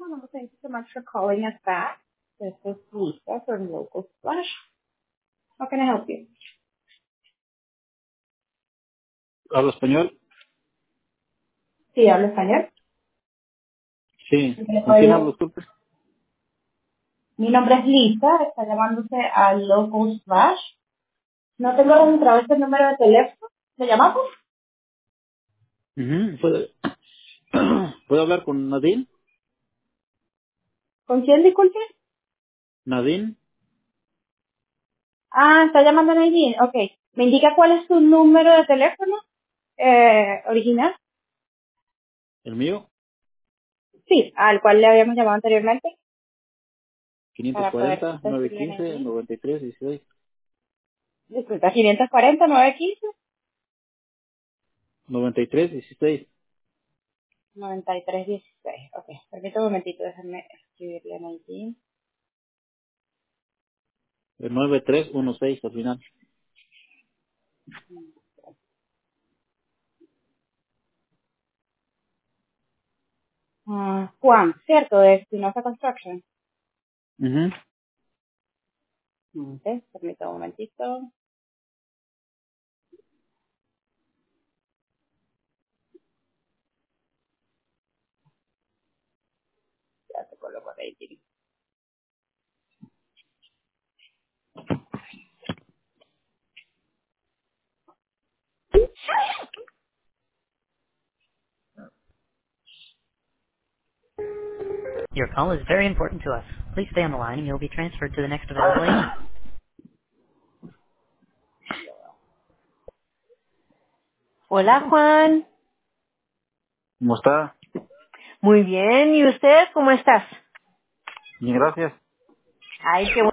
Hello, thank you so much for calling us back. This is Lisa from Local Splash. How can I help you? ¿Hablo español? Sí, hablo español. Sí. ¿En qué le ¿Con puedo quién ayudar? hablo, disculpe? Mi nombre es Lisa, está llamándose a Local Splash. No tengo registrado este número de teléfono. ¿Le llamamos? Ujú. ¿Puedo hablar con Nadine? ¿Con quién, disculpe? ¿Nadine? Ah, está llamando a Nadine. Ok. ¿Me indica cuál es su número de teléfono original? ¿El mío? Sí, al cual le habíamos llamado anteriormente para poder 540 decirle a 915 Nadine. 93 16 Disculpa, 540 915 93 16 9316. Ok, permítame un momentito, déjame escribirle a Nadine. 9316 al final. Juan, ¿cierto? De Espinosa Construction. Ujú. Ok, permítame un momentito. Ya te coloco Nadine. Your call is very important to us. Please stay on the line and you'll be transferred to the next available agent. Hola, Juan. ¿Cómo está? Muy bien. ¿Y usted cómo estás? Bien, gracias. Ay, qué